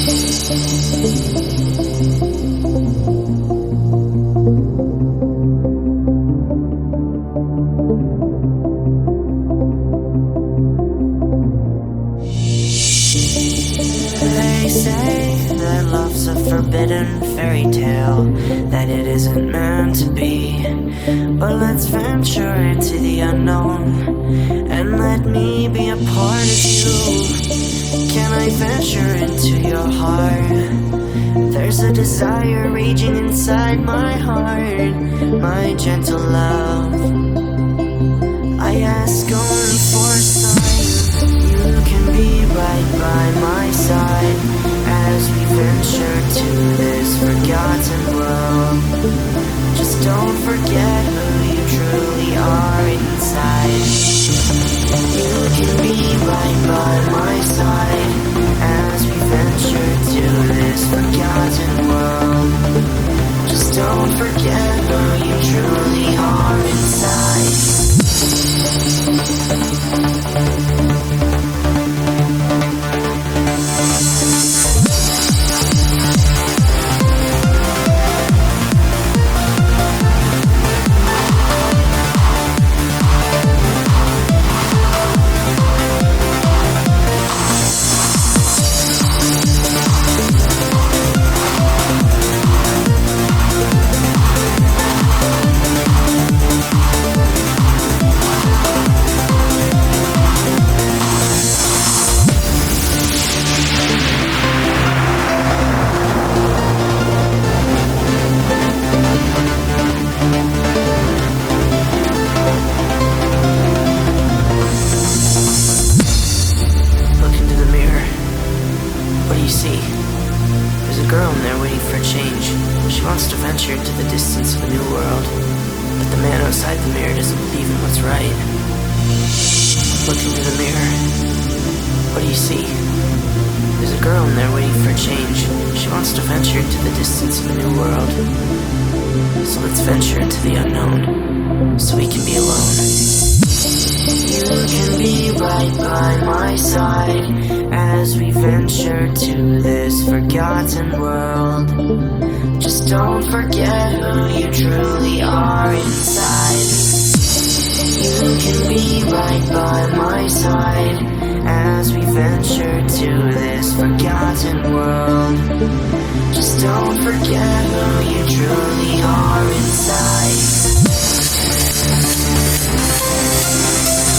They say that love's a forbidden fairy tale, that it isn't meant to be. But let's venture into the unknown, and let me be a part of you. Can I venture into your heart? There's a desire raging inside my heart, my gentle love. I ask only for a sign. You can be right by my side as we venture to this forgotten world. Just don't forget who you truly are inside. You can be right by my side as we venture to this forgotten world. Just don't forget who you truly are inside. What do you see? There's a girl in there waiting for a change. She wants to venture into the distance of a new world, but the man outside the mirror doesn't believe in what's right. Look into the mirror. What do you see? There's a girl in there waiting for a change. She wants to venture into the distance of a new world. So let's venture into the unknown, so we can be alone. You can be right by my side as we venture to this forgotten world. Just don't forget who you truly are inside. You can be right by my side as we venture to this forgotten world. Just don't forget who you truly are inside.